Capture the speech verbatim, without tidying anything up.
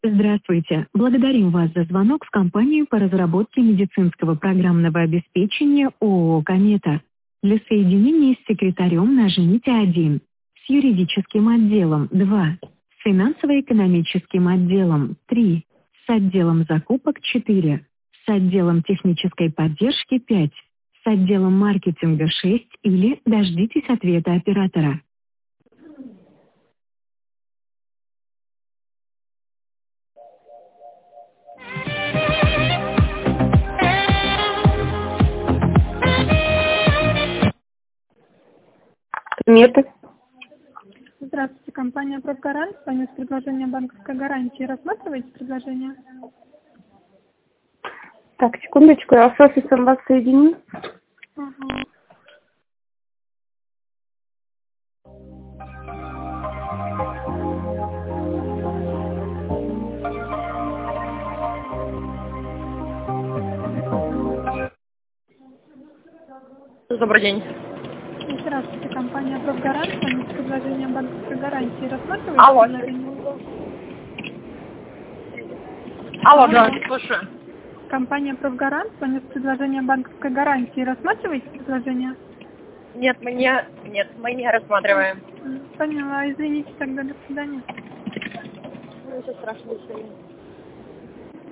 Здравствуйте. Благодарим вас за звонок в компанию по разработке медицинского программного обеспечения ООО «Комета». Для соединения с секретарем нажмите один, с юридическим отделом два, с финансово-экономическим отделом три, с отделом закупок четыре, с отделом технической поддержки пять, с отделом маркетинга шесть или дождитесь ответа оператора. Метод. Здравствуйте, компания «Профгарант». Звоню с предложением банковской гарантии. Рассматриваете предложение? Так, секундочку, я с офисом вас соединю. Ага. Добрый день. Здравствуйте, компания «Профгарант». Звоню с предложением банковской гарантии. Рассматриваете Алло. предложение? Алло, да, слушаю. Компания «Профгарант». Звоню с предложением банковской гарантии. Рассматриваете предложение? Нет, мы не, нет, мы не рассматриваем. Поняла. Извините, тогда до свидания. Ну, ничего страшного, до свидания.